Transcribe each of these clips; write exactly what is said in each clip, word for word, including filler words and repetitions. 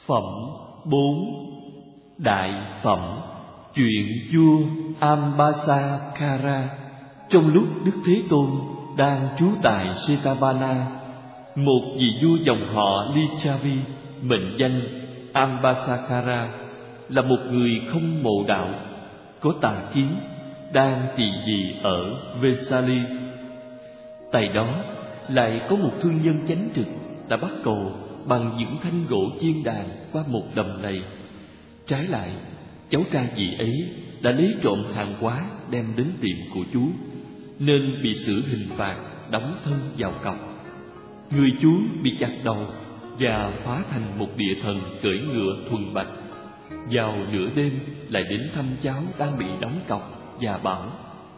Phẩm bốn. Đại phẩm. Chuyện vua Ambasakara. Trong lúc Đức Thế Tôn đang trú tại Setapana, một vị vua dòng họ Lichavi, mệnh danh Ambasakara, là một người không mộ đạo, có tà kiến, đang trị vì ở Vesali. Tại đó lại có một thương nhân chánh trực đã bắt cầu bằng những thanh gỗ chiên đàn qua một đầm lầy. Trái lại, cháu trai vị ấy đã lấy trộm hàng hóa đem đến tiệm của chú, nên bị xử hình phạt đóng thân vào cọc. Người chú bị chặt đầu và hóa thành một địa thần cưỡi ngựa thuần bạch. Vào nửa đêm lại đến thăm cháu đang bị đóng cọc và bảo: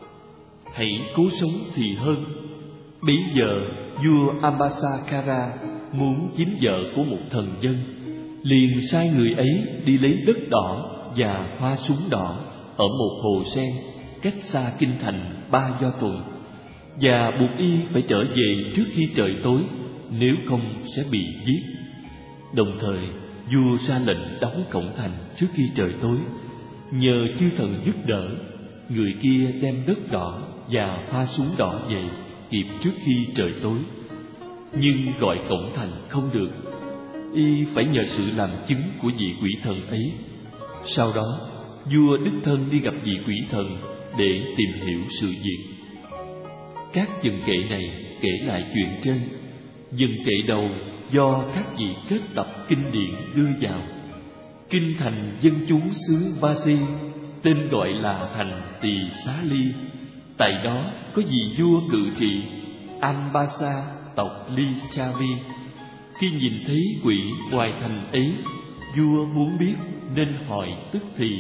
hãy cố sống thì hơn. Bấy giờ vua Ambasakara muốn chiếm vợ của một thần dân, liền sai người ấy đi lấy đất đỏ và hoa súng đỏ ở một hồ sen cách xa kinh thành ba do tuần, và buộc y phải trở về trước khi trời tối, nếu không sẽ bị giết. Đồng thời vua ra lệnh đóng cổng thành trước khi trời tối. Nhờ chư thần giúp đỡ, người kia đem đất đỏ và hoa súng đỏ về kịp trước khi trời tối. Nhưng gọi cổng thành không được, y phải nhờ sự làm chứng của vị quỷ thần ấy. Sau đó vua đích thân đi gặp vị quỷ thần để tìm hiểu sự việc. Các dần kệ này kể lại chuyện trên. Dần kệ đầu do các vị kết tập kinh điển đưa vào. Kinh thành dân chúng xứ Vasi, tên gọi là thành Tỳ Xá Ly. Tại đó có vị vua cự trị Ambasa tộc Lichavi. Khi nhìn thấy quỷ ngoài thành ấy, vua muốn biết nên hỏi tức thì.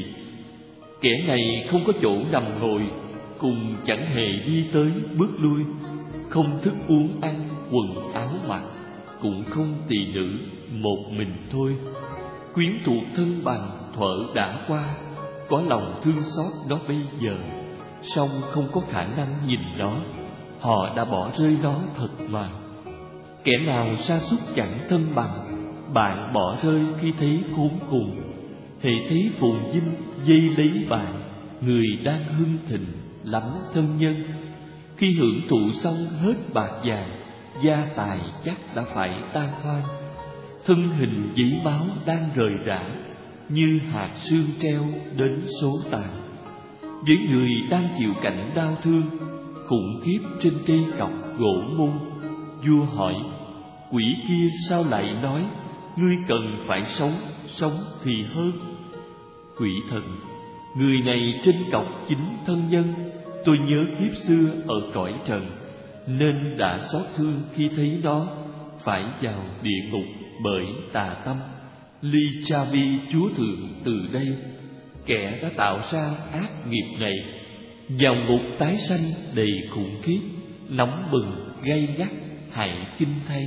Kẻ này không có chỗ nằm ngồi, cùng chẳng hề đi tới bước lui, không thức uống ăn, quần áo mặc, cũng không tỳ nữ, một mình thôi. Quyến thuộc thân bằng thuở đã qua, có lòng thương xót nó bây giờ, song không có khả năng nhìn nó. Họ đã bỏ rơi nó thật mà. Kẻ nào sa sút chẳng thân bằng, bạn bỏ rơi khi thấy khốn cùng. Hễ thấy phồn vinh dây lấy bạn, người đang hưng thịnh lắm thân nhân. Khi hưởng thụ xong hết bạc vàng, gia tài chắc đã phải tan hoang. Thân hình giấy máu đang rời rã, như hạt sương treo đến số tàn. Với người đang chịu cảnh đau thương khủng khiếp trên cây cọc gỗ môn, vua hỏi: quỷ kia sao lại nói ngươi cần phải sống, sống thì hơn? Quỷ thần: người này trên cọc chính thân nhân, tôi nhớ kiếp xưa ở cõi trần, nên đã xót thương khi thấy nó phải vào địa ngục bởi tà tâm. Lichavi chúa thượng từ đây, kẻ đã tạo ra ác nghiệp này, vào ngục tái sanh đầy khủng khiếp, nóng bừng gay gắt hại kinh thay.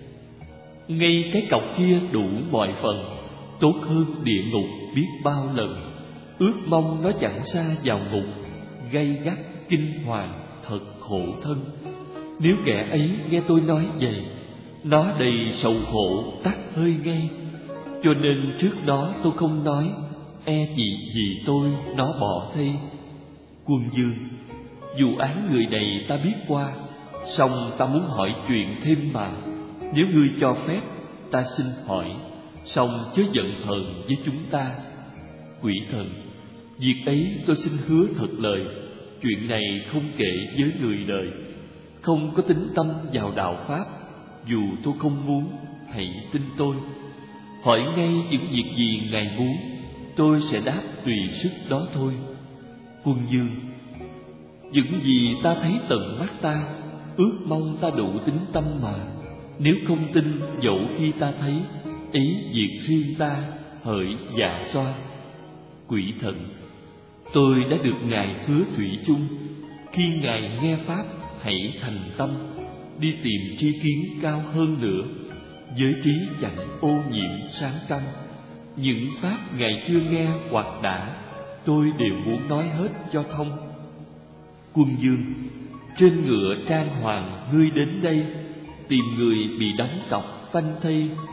Ngay cái cọc kia đủ mọi phần, tốt hơn địa ngục biết bao lần. Ước mong nó chẳng xa vào ngục, gay gắt kinh hoàng thật khổ thân. Nếu kẻ ấy nghe tôi nói vậy, nó đầy sầu khổ tắt hơi ngay. Cho nên trước đó tôi không nói, e gì vì tôi nó bỏ thây. Quân vương: vụ án người này ta biết qua, song ta muốn hỏi chuyện thêm mà. Nếu ngươi cho phép, ta xin hỏi, song chớ giận hờn với chúng ta. Quỷ thần: việc ấy tôi xin hứa thật lời. Chuyện này không kể với người đời, không có tính tâm vào đạo pháp. Dù tôi không muốn, hãy tin tôi. Hỏi ngay những việc gì ngài muốn, tôi sẽ đáp tùy sức đó thôi. Quân vương: những gì ta thấy tận mắt ta, ước mong ta đủ tính tâm mà. Nếu không tin, dẫu khi ta thấy, ý việc riêng ta, hỡi dạ xoa. Quỷ thần: tôi đã được ngài hứa thủy chung. Khi ngài nghe pháp, hãy thành tâm, đi tìm tri kiến cao hơn nữa. Giới trí chẳng ô nhiễm sáng tâm. Những pháp ngài chưa nghe hoặc đã, tôi đều muốn nói hết cho thông. Quân vương: trên ngựa trang hoàng ngươi đến đây, tìm người bị đóng cọc phanh thây.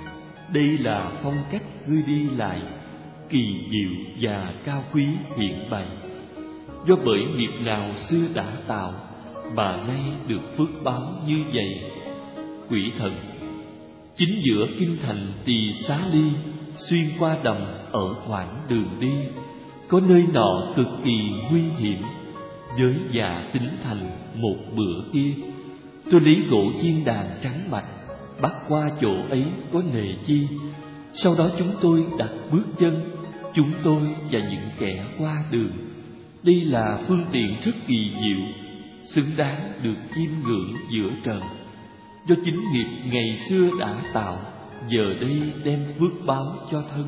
đây là phong cách ngươi đi lại kỳ diệu và cao quý hiện bày. Do bởi nghiệp nào xưa đã tạo mà nay được phước báo như vậy. Quỷ thần, chính giữa kinh thành Tỳ Xá Ly, xuyên qua đầm ở khoảng đường đi, có nơi nọ cực kỳ nguy hiểm. Với dạ tính thành một bữa kia, tôi lấy gỗ chiên đàn trắng mạch bắt qua chỗ ấy có nề chi. Sau đó chúng tôi đặt bước chân, chúng tôi và những kẻ qua đường. Đây là phương tiện rất kỳ diệu, xứng đáng được chiêm ngưỡng giữa trần. Do chính nghiệp ngày xưa đã tạo, giờ đây đem phước báo cho thân.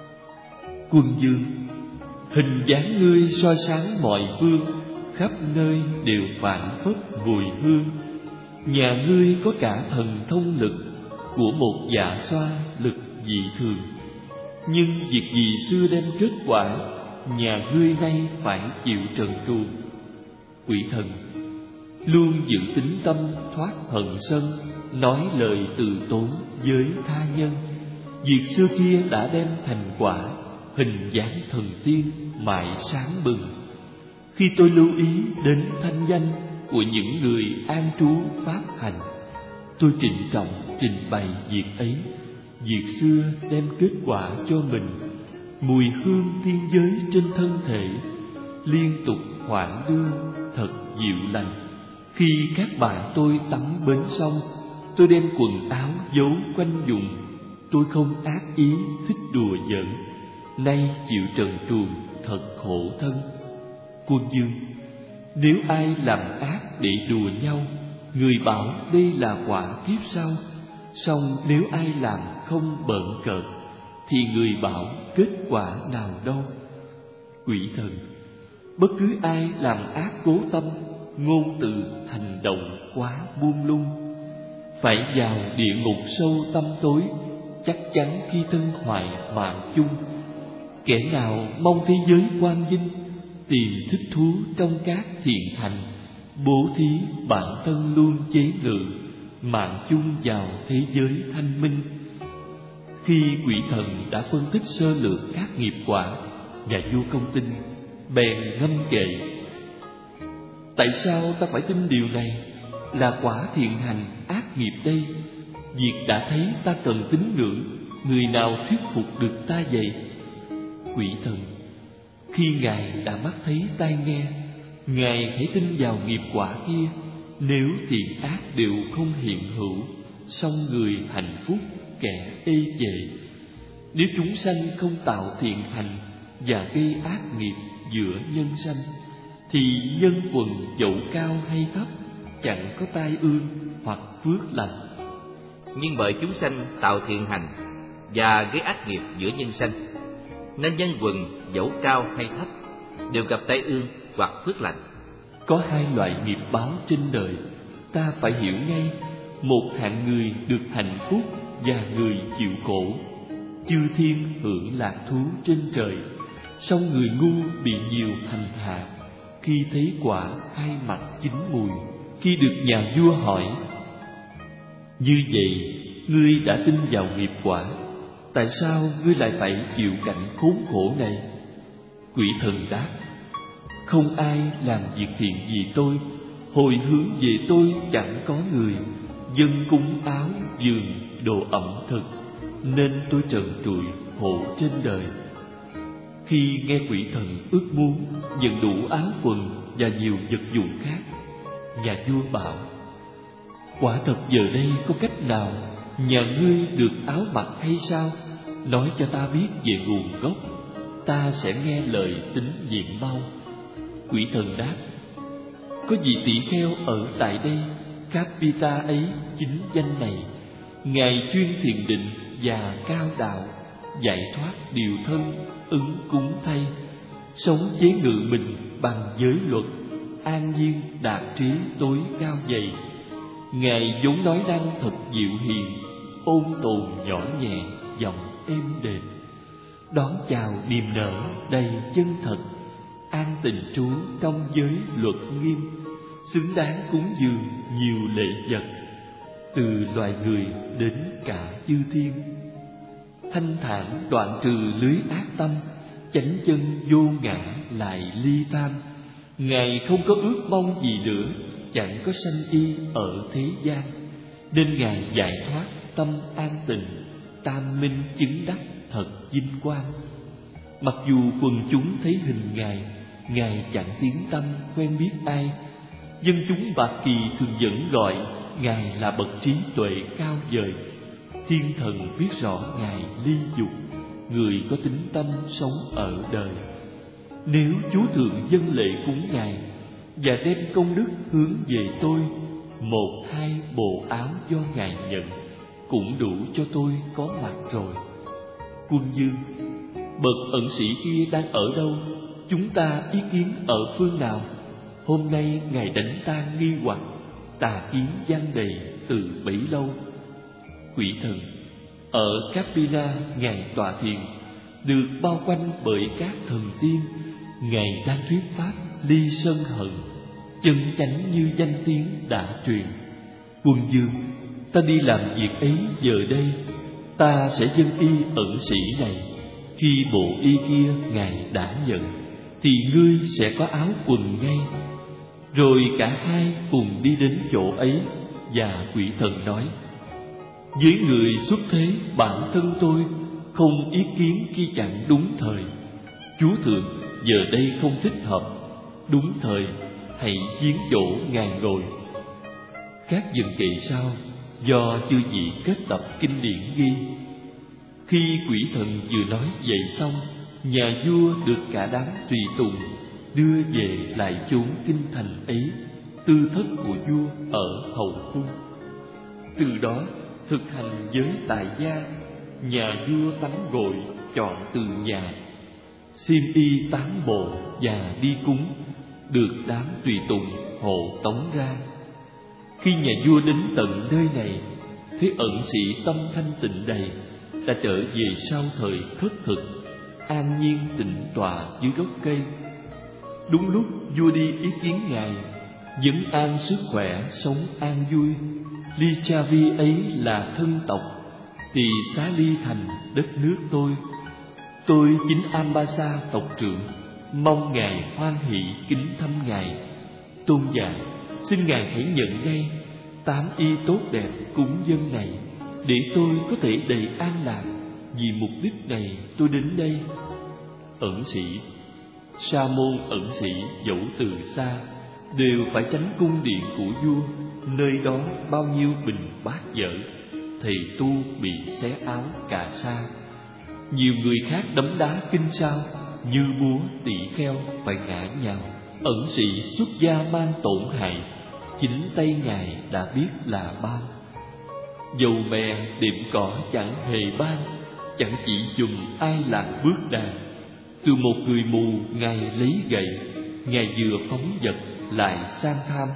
Quân vương, hình dáng ngươi soi sáng mọi phương, khắp nơi đều phảng phất mùi hương. Nhà ngươi có cả thần thông lực của một dạ xoa lực dị thường, nhưng việc gì xưa đem kết quả, nhà ngươi nay phải chịu trần truồng. Quỷ thần, luôn giữ tính tâm thoát hận sân, nói lời từ tốn với tha nhân. Việc xưa kia đã đem thành quả, hình dáng thần tiên mãi sáng bừng. Khi tôi lưu ý đến thanh danh của những người an trú pháp hành, tôi trịnh trọng trình bày việc ấy. Việc xưa đem kết quả cho mình, mùi hương tiên giới trên thân thể liên tục hoảng đưa thật dịu lành. Khi các bạn tôi tắm bến sông, tôi đem quần áo giấu quanh vùng. Tôi không ác ý thích đùa giỡn, nay chịu trần truồng thật khổ thân. Quân vương, nếu ai làm ác để đùa nhau, người bảo đây là quả kiếp sau. Song nếu ai làm không bợn cợt, thì người bảo kết quả nào đâu. Quỷ thần, bất cứ ai làm ác cố tâm, ngôn từ hành động quá buông lung, phải vào địa ngục sâu tăm tối, chắc chắn khi thân hoại mạng chung. Kẻ nào mong thế giới quang vinh, tìm thích thú trong các thiện hành, bố thí bản thân luôn chế ngự, mạng chung vào thế giới thanh minh. Khi quỷ thần đã phân tích sơ lược các nghiệp quả, nhà vua Công Tinh bèn ngâm kệ: tại sao ta phải tin điều này? Là quả thiện hành ác nghiệp đây. Việc đã thấy ta cần tín ngưỡng, người nào thuyết phục được ta vậy? Quỷ thần, khi Ngài đã mắt thấy tai nghe, Ngài hãy tin vào nghiệp quả kia. Nếu thiện ác đều không hiện hữu, song người hạnh phúc kẻ ê chề. Nếu chúng sanh không tạo thiện hành và gây ác nghiệp giữa nhân sanh, thì nhân quần dẫu cao hay thấp chẳng có tai ương hoặc phước lành. Nhưng bởi chúng sanh tạo thiện hành và gây ác nghiệp giữa nhân sanh, nên nhân quần dẫu cao hay thấp đều gặp tai ương hoặc phước lành. Có hai loại nghiệp báo trên đời, ta phải hiểu ngay. Một hạng người được hạnh phúc và người chịu khổ. Chư thiên hưởng lạc thú trên trời, song người ngu bị nhiều hành hạ. Khi thấy quả hai mặt chín mùi, khi được nhà vua hỏi: như vậy ngươi đã tin vào nghiệp quả, tại sao ngươi lại phải chịu cảnh khốn khổ này? Quỷ thần đáp: không ai làm việc thiện vì tôi, hồi hướng về tôi chẳng có người, dân cúng áo giường đồ ẩm thực, nên tôi trần trụi khổ trên đời. Khi nghe quỷ thần ước muốn nhận đủ áo quần và nhiều vật dụng khác, nhà vua bảo: quả thật giờ đây có cách nào nhà ngươi được áo mặc hay sao? Nói cho ta biết về nguồn gốc, ta sẽ nghe lời tín nhiệm mau. Quỷ thần đáp: có vị tỷ kheo ở tại đây, Kapita ấy chính danh này. Ngài chuyên thiền định và cao đạo, giải thoát điều thân, ứng cúng thay, sống chế ngự mình bằng giới luật, an nhiên đạt trí tối cao dày. Ngài vốn nói năng thật dịu hiền, ôn tồn nhỏ nhẹ, giọng êm đềm, đón chào niềm nở đầy chân thật, an tình trú trong giới luật nghiêm, xứng đáng cúng dường nhiều lễ vật, từ loài người đến cả chư thiên. thanh thản đoạn trừ lưới ác tâm, chánh chân vô ngã lại ly tam. Ngài không có ước mong gì nữa, chẳng có sanh y ở thế gian, nên Ngài giải thoát tâm an tịnh, tam minh chứng đắc thật vinh quang. Mặc dù quần chúng thấy hình Ngài, Ngài chẳng tiếng tâm quen biết ai. Dân chúng Bạc Kỳ thường vẫn gọi Ngài là bậc trí tuệ cao vời. Thiên thần biết rõ Ngài ly dục, người có tính tâm sống ở đời. Nếu Chúa Thượng dâng lễ cúng Ngài và đem công đức hướng về tôi, một hai bộ áo do Ngài nhận cũng đủ cho tôi có mặt rồi. Quân Dương, bậc ẩn sĩ kia đang ở đâu? Chúng ta ý kiến ở phương nào? Hôm nay Ngài đánh tan nghi hoặc, tà kiến gian đầy từ bấy lâu. Quỷ thần, ở Kapina Ngài tọa thiền, được bao quanh bởi các thần tiên. Ngài đang thuyết pháp ly sân hận, chân chánh như danh tiếng đã truyền. Quân Dương, ta đi làm việc ấy giờ đây. Ta sẽ dâng y ẩn sĩ này. Khi bộ y kia Ngài đã nhận, thì ngươi sẽ có áo quần ngay. Rồi cả hai cùng đi đến chỗ ấy, và quỷ thần nói: với người xuất thế, bản thân tôi không ý kiến khi chẳng đúng thời. Chúa Thượng giờ đây không thích hợp, đúng thời hãy viếng chỗ Ngài ngồi. Các dần kệ sau do chư vị kết tập kinh điển ghi. Khi quỷ thần vừa nói vậy xong, nhà vua được cả đám tùy tùng đưa về lại chốn kinh thành ấy, tư thất của vua ở hậu cung. Từ đó thực hành giới tại gia, nhà vua tắm gội chọn từ nhà, xiêm y tán bộ và đi cúng, được đám tùy tùng hộ tống ra. Khi nhà vua đến tận nơi này, thấy ẩn sĩ tâm thanh tịnh đầy, đã trở về sau thời khất thực, an nhiên tịnh tọa dưới gốc cây. Đúng lúc vua đi ý kiến Ngài, vấn an sức khỏe, sống an vui. Lichavi ấy là thân tộc, thì xá ly thành đất nước tôi. Tôi chính Ambasa tộc trưởng, mong Ngài hoan hỷ kính thăm Ngài. Tôn giả, xin Ngài hãy nhận ngay tám y tốt đẹp cúng dân này, để tôi có thể đầy an lạc. Vì mục đích này tôi đến đây. Ẩn sĩ, sa môn ẩn sĩ dẫu từ xa, đều phải tránh cung điện của vua. Nơi đó bao nhiêu bình bát dở, thầy tu bị xé áo cà sa. Nhiều người khác đấm đá kinh sao, như búa tỷ kheo phải ngã nhào. Ẩn sĩ xuất gia mang tổn hại, chính tay Ngài đã biết là bao. Dầu mè đệm cỏ chẳng hề ban, chẳng chỉ dùng ai làm bước đàn. Từ một người mù Ngài lấy gậy, Ngài vừa phóng vật lại sang tham.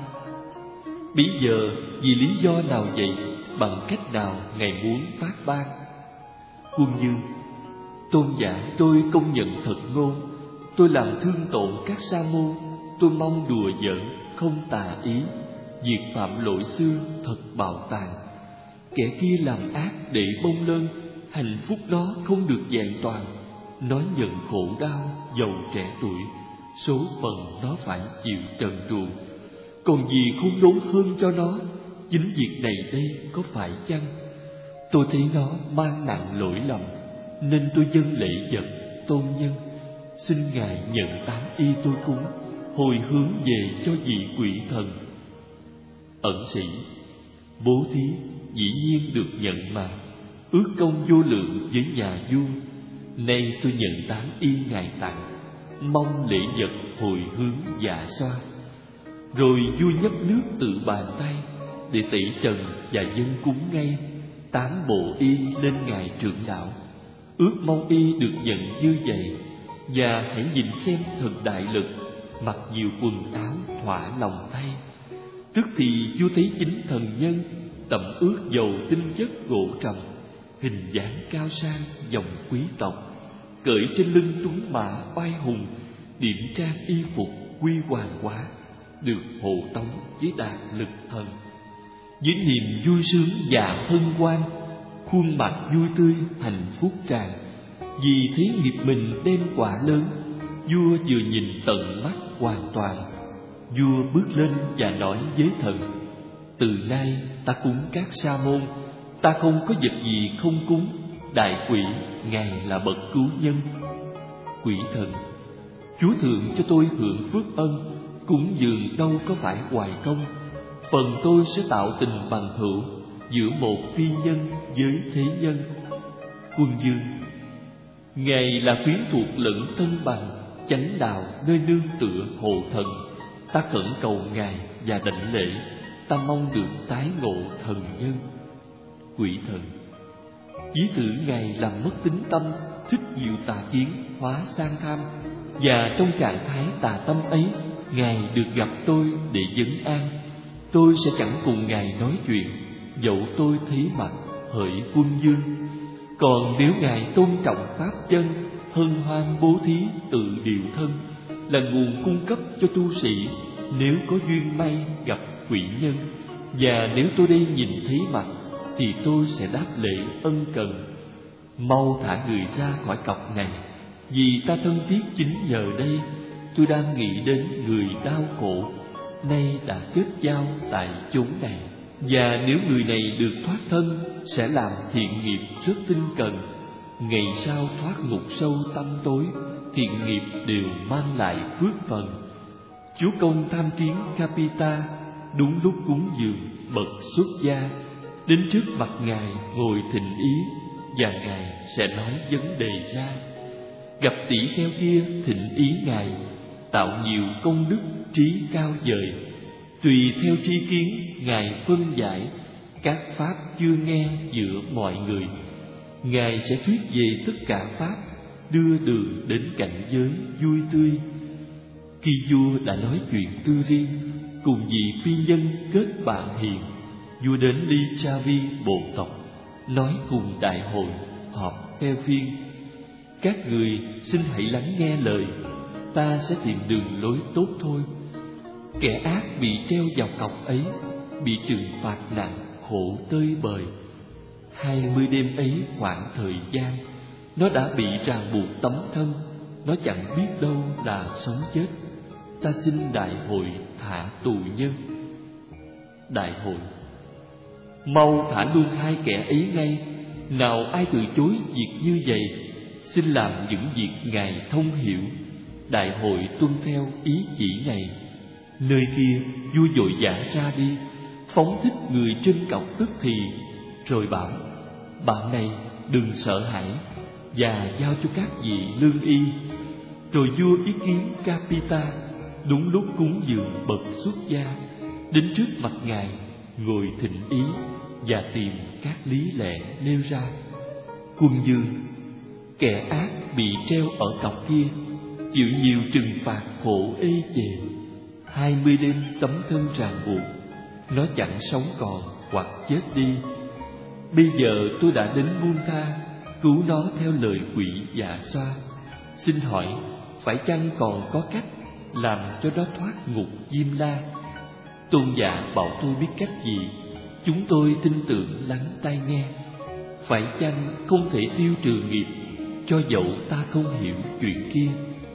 Bây giờ vì lý do nào vậy, bằng cách nào Ngài muốn phát ban? Quân Dương, tôn giả, tôi công nhận thật ngôn. Tôi làm thương tổn các sa môn, tôi mong đùa giỡn, không tà ý. Việc phạm lỗi xưa thật bạo tàn. Kẻ kia làm ác để bông lơn, hạnh phúc nó không được vẹn toàn. Nó nhận khổ đau giàu trẻ tuổi, số phận nó phải chịu trần truồng. Còn gì khốn đốn hơn cho nó? Chính việc này đây có phải chăng? Tôi thấy nó mang nặng lỗi lầm, nên tôi dâng lễ vật tôn nhân. Xin Ngài nhận tám y tôi cúng, hồi hướng về cho vị quỷ thần. Ẩn sĩ, bố thí dĩ nhiên được nhận mà, ước công vô lượng với nhà vua. Nay tôi nhận tám y Ngài tặng, mong lễ vật hồi hướng dạ xoa. Rồi vua nhấp nước tự bàn tay, để tẩy trần và dâng cúng ngay tám bộ y lên Ngài trưởng lão. Ước mong y được nhận như vậy. Và hãy nhìn xem thần đại lực, mặc nhiều quần áo thỏa lòng thay. Tức thì vua thấy chính thần nhân, tẩm ướt dầu tinh chất gỗ trầm, hình dáng cao sang dòng quý tộc, cởi trên lưng tuấn mã oai hùng, điểm trang y phục quy hoàng quá, được hộ tống với đạt lực thần. Với niềm vui sướng và hân hoan, khuôn mặt vui tươi, hạnh phúc tràn. Vì thấy nghiệp mình đem quả lớn, vua vừa nhìn tận mắt hoàn toàn. Vua bước lên và nói với thần: từ nay ta cúng các sa môn, ta không có vật gì không cúng. Đại quỷ, ngài là bậc cứu nhân. Quỷ thần: Chúa thượng cho tôi hưởng phước ân, cúng dường đâu có phải hoài công. Phần tôi sẽ tạo tình bằng hữu giữa một phi nhân với thế nhân. Quân vương: Ngài là quyến thuộc lẫn thân bằng, chánh đạo nơi nương tựa hộ thần. Ta khẩn cầu ngài và đảnh lễ, ta mong được tái ngộ thần nhân. Quỷ thần: Ví thử ngài làm mất tính tâm, thích nhiều tà kiến, hóa sang tham. Và trong trạng thái tà tâm ấy, ngài được gặp tôi để vấn an. Tôi sẽ chẳng cùng ngài nói chuyện, dẫu tôi thấy mặt hỡi quân vương. Còn nếu ngài tôn trọng pháp chân, hân hoan bố thí tự điều thân, là nguồn cung cấp cho tu sĩ nếu có duyên may gặp quỷ nhân. Và nếu tôi đây nhìn thấy mặt, thì tôi sẽ đáp lễ ân cần. Mau thả người ra khỏi cọc này, vì ta thân thiết chính nhờ đây. Tôi đang nghĩ đến người đau khổ, nay đã kết giao tại chốn này. Và nếu người này được thoát thân, sẽ làm thiện nghiệp rất tinh cần. Ngày sau thoát ngục sâu tăm tối, thiện nghiệp đều mang lại phước phần. Chúa công tham kiến Kapita đúng lúc cúng dường bậc xuất gia, đến trước mặt ngài ngồi thỉnh ý, và ngài sẽ nói vấn đề ra. Gặp tỷ kheo kia thỉnh ý ngài, tạo nhiều công đức trí cao vời. Tùy theo tri kiến ngài phân giải các pháp chưa nghe giữa mọi người. Ngài sẽ thuyết về tất cả pháp, đưa đường đến cảnh giới vui tươi. Khi vua đã nói chuyện tư riêng cùng vị phi nhân kết bạn hiền, vua đến Lichavi bộ tộc, nói cùng đại hội họp theo phiên: các người xin hãy lắng nghe lời, ta sẽ tìm đường lối tốt thôi. Kẻ ác bị treo vào cọc ấy, bị trừng phạt nặng, khổ tơi bời. Hai mươi đêm ấy khoảng thời gian, nó đã bị ràng buộc tấm thân, nó chẳng biết đâu là sống chết. Ta xin đại hội thả tù nhân. Đại hội: mau thả luôn hai kẻ ấy ngay. Nào ai từ chối việc như vậy, xin làm những việc ngài thông hiểu. Đại hội tuân theo ý chỉ này. Nơi kia vua vội vã ra đi, phóng thích người trên cọc tức thì, rồi bảo: bạn này đừng sợ hãi, và giao cho các vị lương y. Rồi vua ý kiến Kapita đúng lúc cúng dường bậc xuất gia, đến trước mặt ngài ngồi thỉnh ý, và tìm các lý lẽ nêu ra. Quân vương: kẻ ác bị treo ở cọc kia, chịu nhiều trừng phạt khổ ê chề. Hai mươi đêm tấm thân ràng buộc, nó chẳng sống còn hoặc chết đi. Bây giờ tôi đã đến buông tha, cứu nó theo lời quỷ dạ xoa. Xin hỏi, phải chăng còn có cách làm cho nó thoát ngục Diêm La? Tôn giả bảo tôi biết cách gì, chúng tôi tin tưởng lắng tai nghe. Phải chăng không thể tiêu trừ nghiệp, cho dẫu ta không hiểu chuyện kia?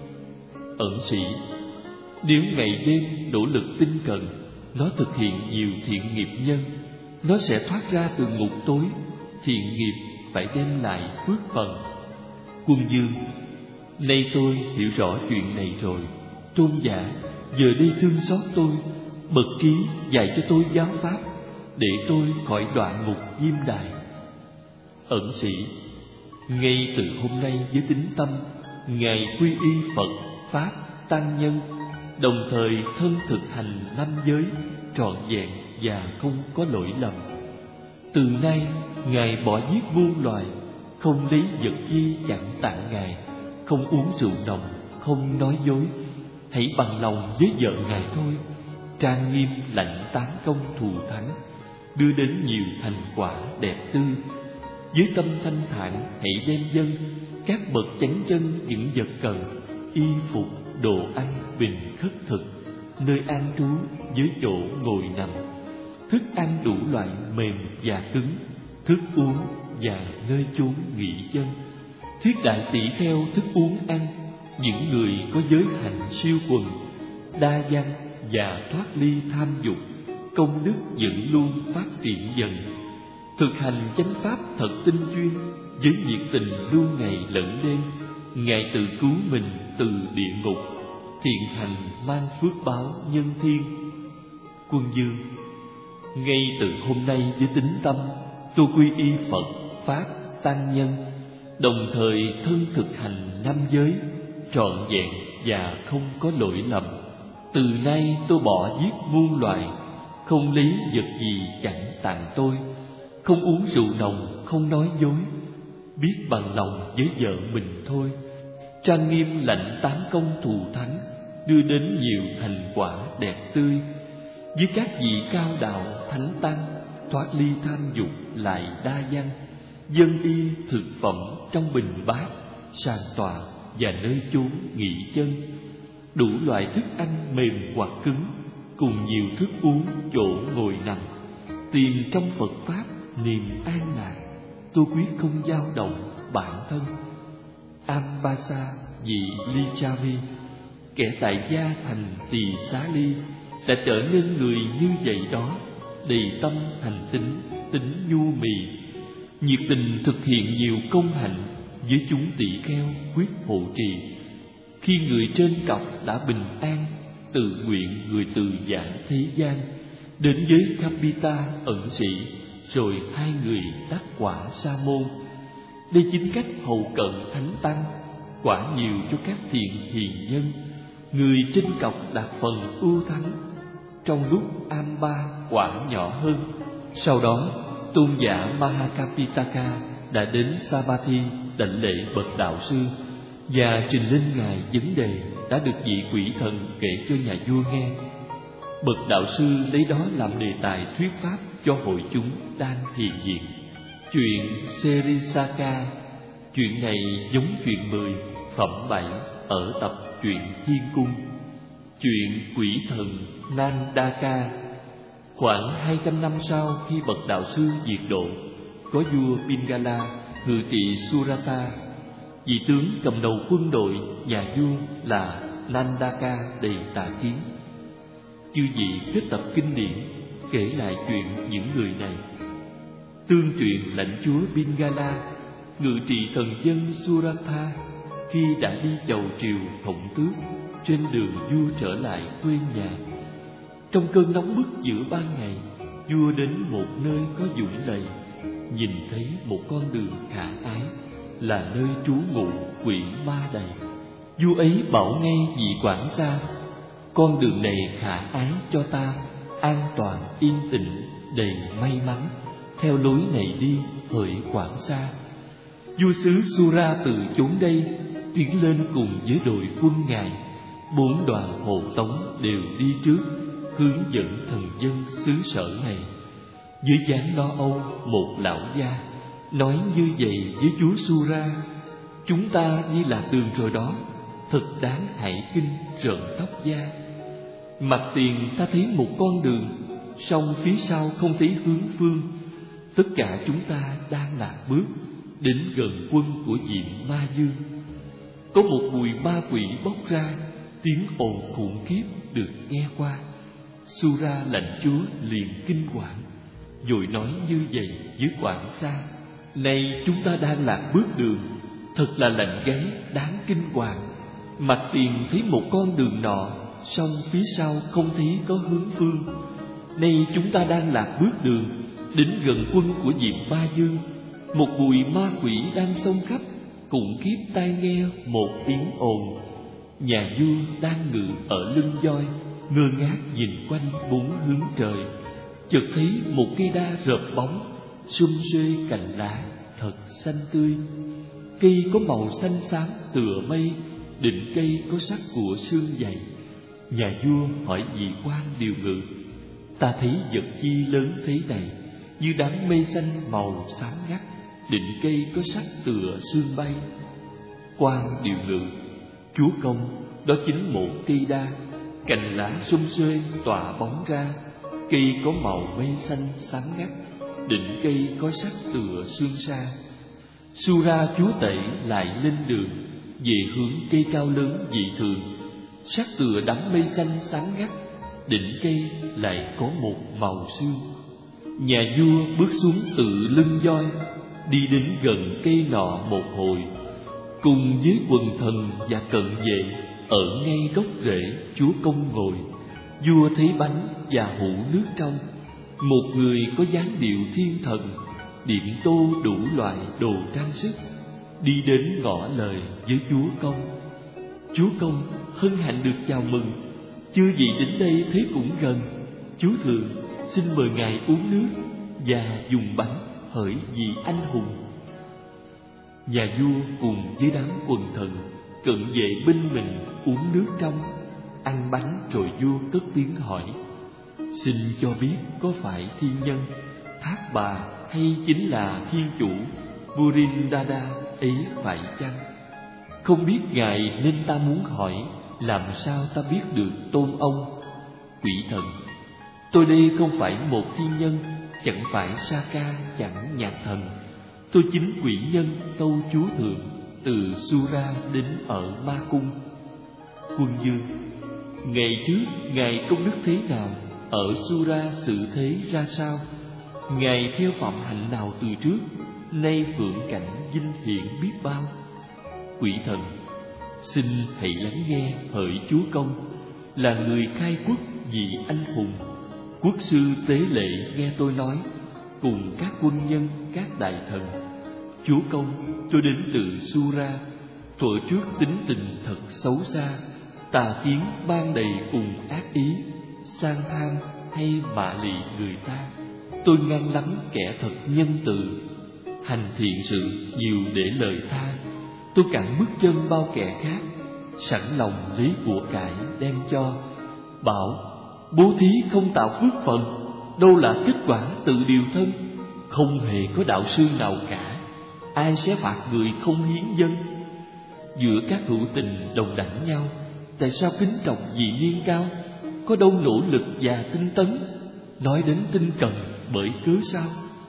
Ẩn sĩ: nếu ngày đêm nỗ lực tinh cần, nó thực hiện nhiều thiện nghiệp nhân, nó sẽ thoát ra từ ngục tối. Thiện nghiệp phải đem lại phước phần. Quân vương: nay tôi hiểu rõ chuyện này rồi. Tôn giả giờ đây thương xót tôi, bậc trí dạy cho tôi giáo pháp, để tôi khỏi đoạn ngục Diêm Đài. Ẩn sĩ: ngay từ hôm nay với tín tâm, ngài quy y Phật, Pháp, Tăng Nhân, đồng thời thân thực hành năm giới trọn vẹn và không có lỗi lầm. Từ nay ngài bỏ giết muôn loài, không lấy vật chi chẳng tặng ngài, không uống rượu nồng, không nói dối. Hãy bằng lòng với vợ ngài thôi, trang nghiêm lãnh tán công thù thắng, đưa đến nhiều thành quả đẹp tươi. Với tâm thanh thản hãy đem dâng các bậc chánh chân những vật cần, y phục, đồ ăn bình khất thực, nơi an trú với chỗ ngồi nằm, thức ăn đủ loại mềm và cứng, thức uống và nơi chốn nghỉ chân. Thiết đại tỷ kheo thức uống ăn, những người có giới hạnh siêu quần, đa văn và thoát ly tham dục, công đức vẫn luôn phát triển dần. Thực hành chánh pháp thật tinh chuyên, với nhiệt tình luôn ngày lẫn đêm. Ngài tự cứu mình từ địa ngục, thiện hành mang phước báo nhân thiên. Quân Dương: ngay từ hôm nay với tín tâm, tôi quy y Phật, Pháp, Tăng Nhân, đồng thời thân thực hành năm giới, trọn vẹn và không có lỗi lầm. Từ nay tôi bỏ giết muôn loài, không lấy vật gì chẳng tặng tôi, không uống rượu nồng, không nói dối, biết bằng lòng với vợ mình thôi. Trang nghiêm lãnh tám công thù thắng, đưa đến nhiều thành quả đẹp tươi. Với các vị cao đạo thánh tăng, thoát ly tham dục lại đa văn, dân y thực phẩm trong bình bát, sàn tọa và nơi chốn nghỉ chân. Đủ loại thức ăn mềm hoặc cứng, cùng nhiều thức uống chỗ ngồi nằm. Tìm trong Phật Pháp niềm an lạc, tôi quyết không dao động bản thân. Ambasa vị Lichavi, kẻ tại gia thành Tỳ Xá Ly, đã trở nên người như vậy đó, đầy tâm thành tín, tính nhu mì, nhiệt tình thực hiện nhiều công hạnh với chúng tỷ kheo quyết hộ trì. Khi người trên cọc đã bình an, tự nguyện người từ giảng thế gian, đến với Kapita ẩn sĩ, rồi hai người đắc quả sa môn. Đây chính cách hậu cận thánh tăng, quả nhiều cho các thiện hiền nhân. Người trên cọc đạt phần ưu thắng, trong lúc Amba quả nhỏ hơn. Sau đó tôn giả Mahakapitaka đã đến Savatthi đảnh lễ bậc đạo sư và trình lên ngài vấn đề đã được vị quỷ thần kể cho nhà vua nghe. Bậc đạo sư lấy đó làm đề tài thuyết pháp cho hội chúng đang thiền viện. Chuyện Serisaka. Chuyện này giống chuyện mười, phẩm bảy ở tập truyện Thiên Cung. Chuyện quỷ thần Nandaka. Khoảng hai trăm năm sau, khi bậc đạo sư diệt độ, có vua Pingala ngự trị Surata. Vị tướng cầm đầu quân đội nhà vua là Nandaka đầy tà kiến. Chư vị kết tập kinh điển kể lại chuyện những người này. Tương truyền lãnh chúa Pingala ngự trị thần dân Suratha khi đã đi chầu triều khổng tước, trên đường vua trở lại quê nhà. Trong cơn nóng bức giữa ban ngày, vua đến một nơi có dũng lầy, nhìn thấy một con đường khả ái, là nơi trú ngụ quỷ ma đầy. Vua ấy bảo ngay vị quản gia: con đường này khả ái cho ta, an toàn yên tĩnh, đầy may mắn, theo lối này đi, hỡi quản gia. Vua xứ Sura từ chốn đây tiến lên cùng với đội quân ngài. Bốn đoàn hộ tống đều đi trước, hướng dẫn thần dân xứ sở này. Dưới dáng lo âu, một lão gia nói như vậy với chúa Sura: chúng ta đi lạc đường rồi đó, thật đáng hãi kinh rợn tóc da. Mặt tiền ta thấy một con đường, song phía sau không thấy hướng phương. Tất cả chúng ta đang lạc bước đến gần quân của Diệm Ma Dương. Có một mùi ma quỷ bốc ra, tiếng ồn khủng khiếp được nghe qua. Sura lãnh chúa liền kinh hoàng, rồi nói như vậy với quản gia: nay chúng ta đang lạc bước đường, thật là lạnh gáy đáng kinh hoàng. Mặt tiền thấy một con đường nọ, song phía sau không thấy có hướng phương. Nay chúng ta đang lạc bước đường, đến gần quân của Diệm Ma Dương. Một bụi ma quỷ đang xông khắp, khủng khiếp tai nghe một tiếng ồn. Nhà vua đang ngự ở lưng voi, ngơ ngác nhìn quanh bốn hướng trời. Chợt thấy một cây đa rợp bóng, sum xuê cành lá thật xanh tươi. Cây có màu xanh xám tựa mây, đỉnh cây có sắc của xương dày. Nhà vua hỏi vị quan điều ngự: ta thấy vật chi lớn thế này, như đám mây xanh màu xám ngắt, đỉnh cây có sắc tựa sương bay. Quan điều ngự: chúa công, đó chính một cây đa, cành lá sum xuê tỏa bóng ra, cây có màu mây xanh xám ngắt. đỉnh cây có sắc tựa sương sa. Sura chúa tể lại lên đường về hướng cây cao lớn dị thường, sắc tựa đám mây xanh sáng ngắt. Đỉnh cây lại có một màu sương. Nhà vua bước xuống từ lưng voi, đi đến gần cây nọ một hồi, cùng với quần thần và cận vệ ở ngay gốc rễ chúa công ngồi. Vua thấy bánh và hũ nước trong. Một người có dáng điệu thiên thần, điểm tô đủ loại đồ trang sức, đi đến ngỏ lời với chúa công. Chúa công hân hạnh được chào mừng, chưa gì đến đây thấy cũng gần. Chúa thường xin mời ngài uống nước và dùng bánh hỡi vì anh hùng. Nhà vua cùng với đám quần thần cận vệ bên mình uống nước trong, ăn bánh, rồi vua cất tiếng hỏi: xin cho biết có phải thiên nhân Thác Bà hay chính là thiên chủ Purindada ấy phải chăng? Không biết ngài nên ta muốn hỏi, làm sao ta biết được tôn ông? Quỷ thần: tôi đây không phải một thiên nhân, chẳng phải Saka, chẳng nhạc thần. Tôi chính quỷ nhân tâu chúa thượng, từ Sura đến ở Ma Cung. Quân vương: ngày trước ngài công đức thế nào, ở Sura sự thế ra sao? Ngài theo phạm hạnh nào từ trước, nay phượng cảnh vinh hiển biết bao? Quỷ thần: xin hãy lắng nghe hỡi chúa công, là người khai quốc vì anh hùng. Quốc sư tế lệ nghe tôi nói, cùng các quân nhân, các đại thần. Chúa công, tôi đến từ Sura, thuở trước tính tình thật xấu xa, tà kiến ban đầy cùng ác ý, sang tham hay mạ lị người ta. Tôi ngăn lắm kẻ thật nhân từ, hành thiện sự nhiều để lời tha. Tôi cản bước chân bao kẻ khác, sẵn lòng lấy của cải đem cho. Bảo bố thí không tạo phước phần, đâu là kết quả tự điều thân. Không hề có đạo sư nào cả, ai sẽ phạt người không hiến dân? Giữa các hữu tình đồng đẳng nhau, tại sao kính trọng vì niên cao? Có đâu nỗ lực và tinh tấn, nói đến tinh cần bởi cớ sao?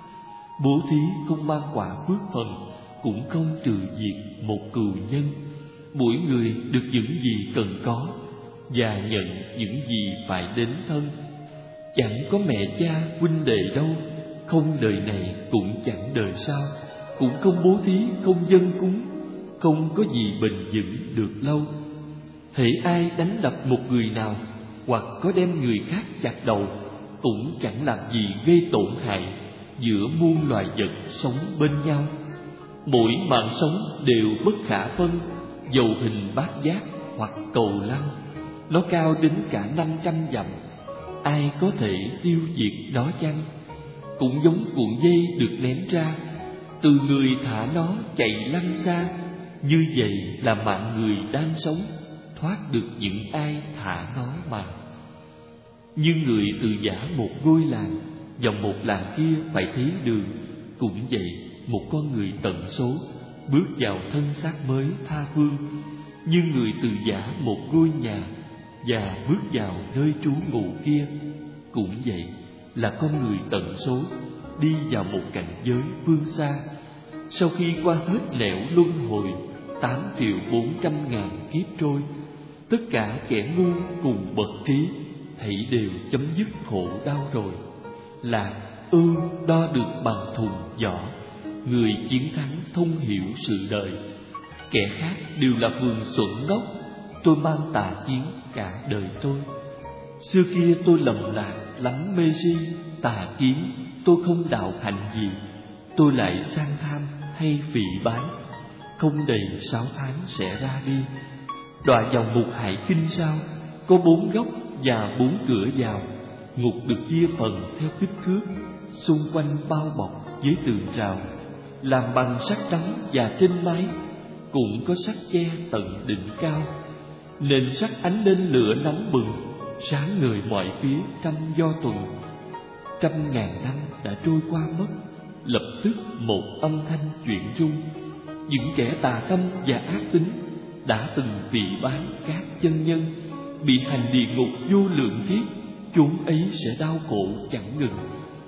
Bố thí không mang quả phước phần, cũng không trừ diệt một cừu nhân. Mỗi người được những gì cần có, và nhận những gì phải đến thân. Chẳng có mẹ cha huynh đệ đâu, không đời này cũng chẳng đời sau. Cũng không bố thí, không dâng cúng, không có gì bền vững được lâu. Hễ ai đánh đập một người nào, hoặc có đem người khác chặt đầu, cũng chẳng làm gì gây tổn hại giữa muôn loài vật sống bên nhau. Mỗi mạng sống đều bất khả phân, dầu hình bát giác hoặc cầu lăng. Nó cao đến cả năm trăm dặm, ai có thể tiêu diệt nó chăng? Cũng giống cuộn dây được ném ra, từ người thả nó chạy lăn xa. Như vậy là mạng người đang sống, thoát được những ai thả nó mà. Như người từ giả một ngôi làng, dòng một làng kia phải thấy đường. Cũng vậy, một con người tận số bước vào thân xác mới tha phương. Như người từ giả một ngôi nhà và bước vào nơi trú ngụ kia. Cũng vậy là con người tận số đi vào một cảnh giới phương xa. Sau khi qua hết nẻo luân hồi tám triệu bốn trăm ngàn kiếp trôi, tất cả kẻ ngu cùng bậc trí thảy đều chấm dứt khổ đau rồi. Lạc ư đo được bằng thùng vỏ, người chiến thắng thông hiểu sự đời. Kẻ khác đều là vườn xuẩn ngốc, tôi mang tà kiến cả đời tôi. Xưa kia tôi lầm lạc lắm mê si, tà kiến tôi không đạo hành gì. Tôi lại sang tham hay phỉ báng, không đầy sáu tháng sẽ ra đi. Đoạn dòng Mục Hải Kinh sao, có bốn góc và bốn cửa vào. Ngục được chia phần theo kích thước, xung quanh bao bọc với tường rào, làm bằng sắt trắng và trên mái cũng có sắt che tận đỉnh cao. Nền sắt ánh lên lửa nóng bừng, sáng ngời mọi phía trăm do tuần. Trăm ngàn năm đã trôi qua mất, lập tức một âm thanh chuyển rung. Những kẻ tà tâm và ác tính đã từng phỉ báng các chân nhân, bị hành địa ngục vô lượng kiếp, chúng ấy sẽ đau khổ chẳng ngừng.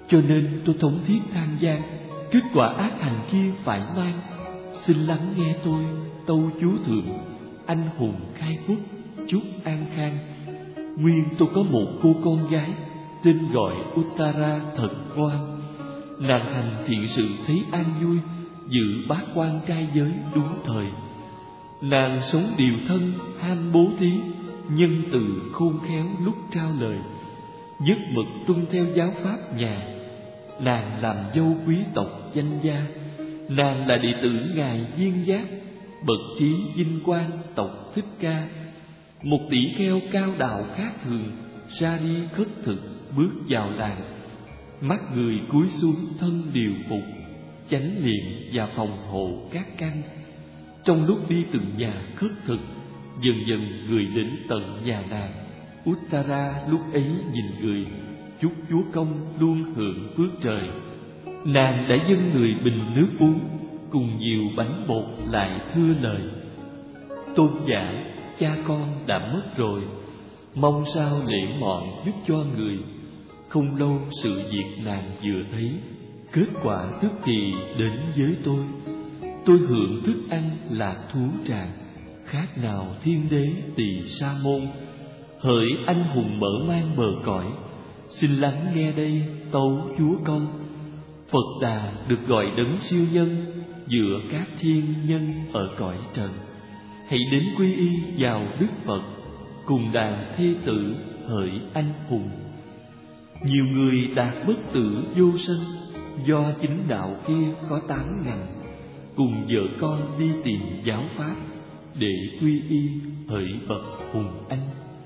cho nên tôi thống thiết than gian, kết quả ác hành kia phải mang. Xin lắng nghe tôi, tâu chúa thượng, anh hùng khai quốc, chúc an khang. Nguyên tôi có một cô con gái tên gọi Uttara thật ngoan. Nàng hành thiện sự thấy an vui, giữ bát quan trai giới đúng thời. Nàng sống điều thân, ham bố thí, nhân từ khôn khéo lúc trao lời, nhất mực tuân theo giáo pháp nhà. Nàng làm dâu quý tộc danh gia, nàng là đệ tử ngài Viên Giác, bậc trí vinh quang tộc Thích Ca. Một tỷ kheo cao đạo khác thường, ra đi khất thực bước vào làng. Mắt người cúi xuống thân điều phục, chánh niệm và phòng hộ các căn. Trong lúc đi từng nhà khất thực, dần dần người đến tận nhà nàng. Uttara lúc ấy nhìn người, chúc chúa công luôn hưởng phước trời. Nàng đã dâng người bình nước uống, cùng nhiều bánh bột lại thưa lời: tôn giả, cha con đã mất rồi, mong sao lễ mọn giúp cho người. Không lâu sự việc nàng vừa thấy, kết quả tức thì đến với tôi. Tôi hưởng thức ăn lạc thú tràng, khác nào thiên đế tỳ sa môn. Hỡi anh hùng mở mang bờ cõi, xin lắng nghe đây tấu chúa công. Phật Đà được gọi đấng siêu nhân giữa các thiên nhân ở cõi trần. Hãy đến quy y vào Đức Phật, cùng đàn thê tử hỡi anh hùng. Nhiều người đạt bất tử vô sanh, do chính đạo kia có tám ngàn, cùng vợ con đi tìm giáo pháp, để quy y hỡi bậc hùng anh.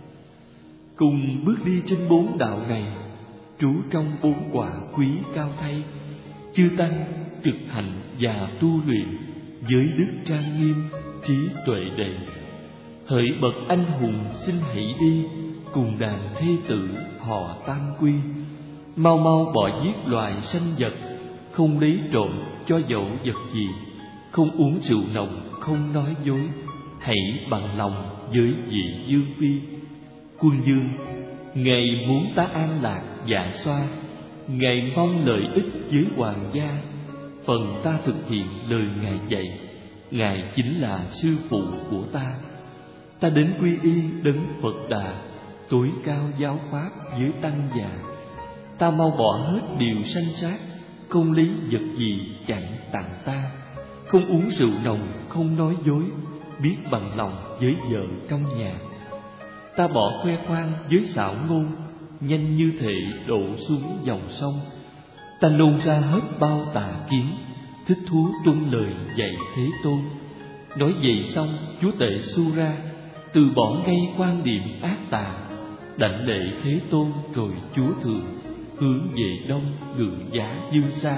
Cùng bước đi trên bốn đạo này, trú trong bốn quả quý cao thay. Chư tăng thực hành và tu luyện, với đức trang nghiêm, trí tuệ đầy. Hỡi bậc anh hùng xin hãy đi, cùng đàn thê tử họ tam quy. Mau mau bỏ giết loài sanh vật, không lấy trộm cho dẫu vật gì, không uống rượu nồng, không nói dối, hãy bằng lòng với vị dương phi. Quân dương, ngài muốn ta an lạc dạ xoa, ngài mong lợi ích với hoàng gia. Phần ta thực hiện lời ngài dạy, ngài chính là sư phụ của ta. Ta đến quy y đấng Phật Đà, tối cao giáo pháp với tăng già. Ta mau bỏ hết điều sanh sát, không lấy vật gì chẳng tặng ta, không uống rượu nồng, không nói dối, biết bằng lòng với vợ trong nhà. Ta bỏ khoe khoang với xảo ngôn, nhanh như thể đổ xuống dòng sông. Ta nôn ra hết bao tà kiến, thích thú tuân lời dạy Thế Tôn. Nói vậy xong, chúa tể Sura từ bỏ ngay quan điểm ác tà, đảnh lễ Thế Tôn rồi chúa thượng, hướng về đông ngự giá dương xa.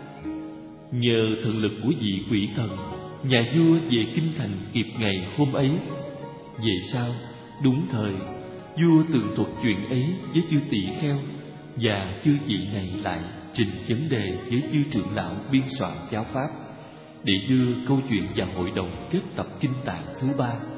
Nhờ thần lực của vị quỷ thần, nhà vua về kinh thành kịp ngày hôm ấy. Về sau, đúng thời, vua tường thuật chuyện ấy với chư tỷ kheo, và chư vị này lại trình vấn đề với chư trưởng lão biên soạn giáo pháp, để đưa câu chuyện vào hội đồng kết tập kinh tạng thứ ba.